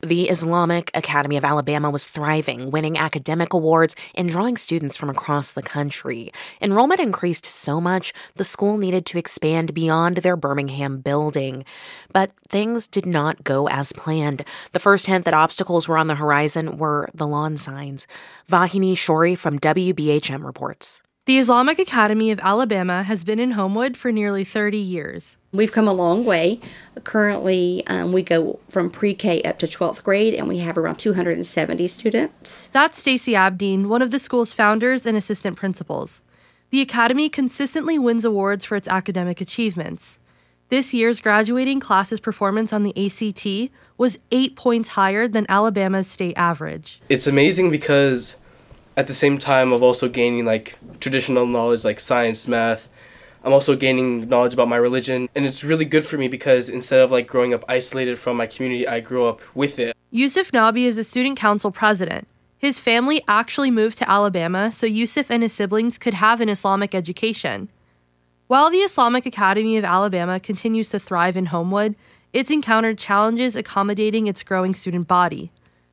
The Islamic Academy of Alabama was thriving, winning academic awards and drawing students from across the country. Enrollment increased so much, the school needed to expand beyond their Birmingham building. But things did not go as planned. The first hint that obstacles were on the horizon were the lawn signs. Vahini Shori from WBHM reports. The Islamic Academy of Alabama has been in Homewood for nearly 30 years. We've come a long way. Currently, we go from pre-K up to 12th grade, and we have around 270 students. That's Stacey Abdeen, one of the school's founders and assistant principals. The academy consistently wins awards for its academic achievements. This year's graduating class's performance on the ACT was 8 points higher than Alabama's state average. It's amazing because at the same time of also gaining traditional knowledge like science, math, I'm also gaining knowledge about my religion. And it's really good for me because instead of growing up isolated from my community, I grew up with it. Yusuf Nabi is a student council president. His family actually moved to Alabama so Yusuf and his siblings could have an Islamic education. While the Islamic Academy of Alabama continues to thrive in Homewood, it's encountered challenges accommodating its growing student body.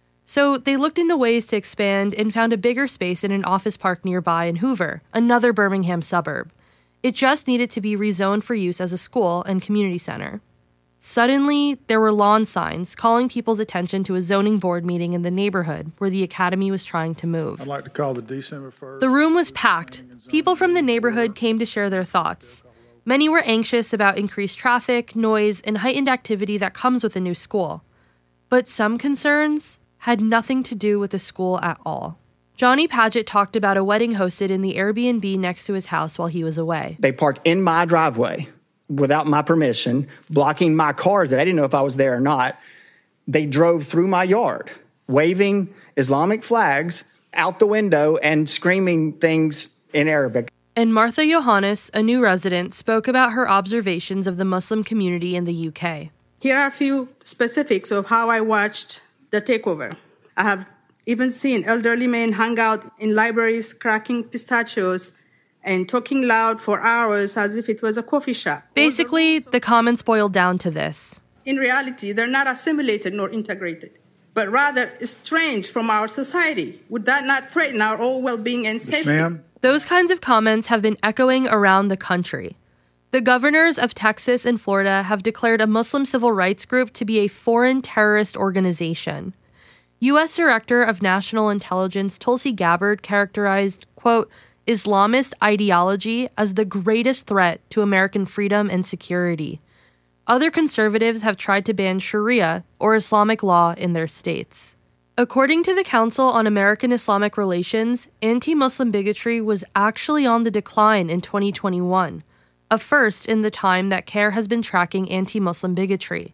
So they looked into ways to expand and found a bigger space in an office park nearby in Hoover, another Birmingham suburb. It just needed to be rezoned for use as a school and community center. Suddenly, there were lawn signs calling people's attention to a zoning board meeting in the neighborhood where the academy was trying to move. I'd like to call the December 1st. The room was packed. People from the neighborhood came to share their thoughts. Many were anxious about increased traffic, noise, and heightened activity that comes with a new school. But some concerns had nothing to do with the school at all. Johnny Paget talked about a wedding hosted in the Airbnb next to his house while he was away. They parked in my driveway without my permission, blocking my cars that I didn't know if I was there or not. They drove through my yard, waving Islamic flags out the window and screaming things in Arabic. And Martha Johannes, a new resident, spoke about her observations of the Muslim community in the UK. Here are a few specifics of how I watched the takeover. I have even seen elderly men hang out in libraries, cracking pistachios and talking loud for hours as if it was a coffee shop. Basically, the comments boiled down to this. In reality, they're not assimilated nor integrated, but rather estranged from our society. Would that not threaten our all well-being and safety? Ma'am? Those kinds of comments have been echoing around the country. The governors of Texas and Florida have declared a Muslim civil rights group to be a foreign terrorist organization. U.S. Director of National Intelligence Tulsi Gabbard characterized, quote, Islamist ideology as the greatest threat to American freedom and security. Other conservatives have tried to ban Sharia, or Islamic law, in their states. According to the Council on American Islamic Relations, anti-Muslim bigotry was actually on the decline in 2021, a first in the time that CAIR has been tracking anti-Muslim bigotry.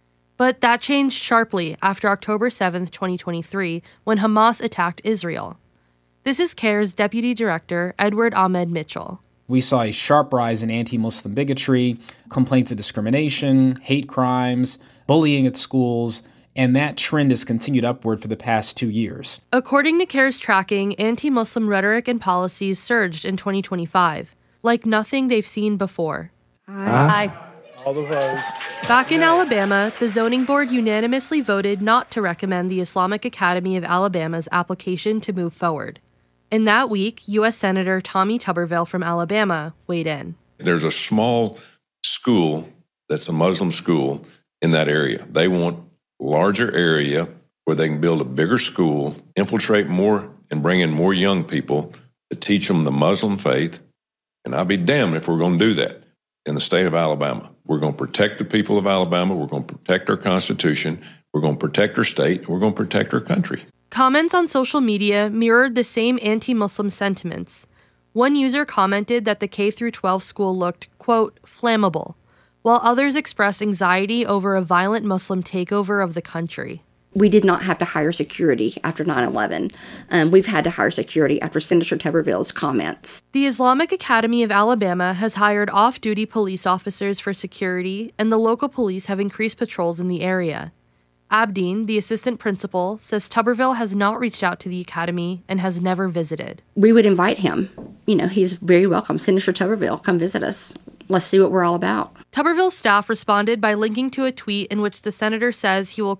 But that changed sharply after October 7, 2023, when Hamas attacked Israel. This is CAIR's Deputy Director, Edward Ahmed Mitchell. We saw a sharp rise in anti-Muslim bigotry, complaints of discrimination, hate crimes, bullying at schools, and that trend has continued upward for the past 2 years. According to CAIR's tracking, anti-Muslim rhetoric and policies surged in 2025, like nothing they've seen before. Aye. All the votes. Back in Alabama, the zoning board unanimously voted not to recommend the Islamic Academy of Alabama's application to move forward. In that week, U.S. Senator Tommy Tuberville from Alabama weighed in. There's a small school that's a Muslim school in that area. They want a larger area where they can build a bigger school, infiltrate more, and bring in more young people to teach them the Muslim faith. And I'll be damned if we're going to do that in the state of Alabama. We're going to protect the people of Alabama. We're going to protect our Constitution. We're going to protect our state. We're going to protect our country. Comments on social media mirrored the same anti-Muslim sentiments. One user commented that the K-12 school looked, quote, flammable, while others expressed anxiety over a violent Muslim takeover of the country. We did not have to hire security after 9/11. We've had to hire security after Senator Tuberville's comments. The Islamic Academy of Alabama has hired off-duty police officers for security, and the local police have increased patrols in the area. Abdeen, the assistant principal, says Tuberville has not reached out to the academy and has never visited. We would invite him. He's very welcome. Senator Tuberville, come visit us. Let's see what we're all about. Tuberville's staff responded by linking to a tweet in which the senator says he will, quote,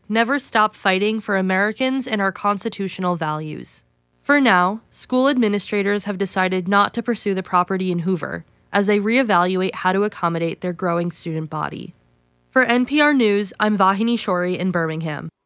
never stop fighting for Americans and our constitutional values. For now, school administrators have decided not to pursue the property in Hoover as they reevaluate how to accommodate their growing student body. For NPR News, I'm Vahini Shori in Birmingham.